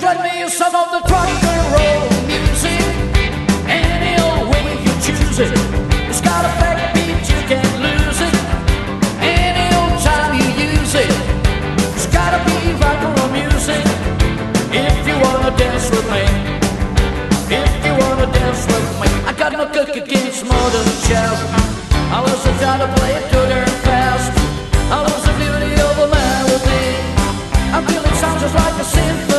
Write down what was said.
let me some of the rock and roll music. Any old way you choose it. It's got a backbeat, you can't lose it. Any old time you use it. It's gotta be rock and roll music. If you wanna dance with me, if you wanna dance with me, I got no cook against modern jazz. I was a trying to play it good and fast. I was the beauty of a melody. I feel it sounds just like a symphony.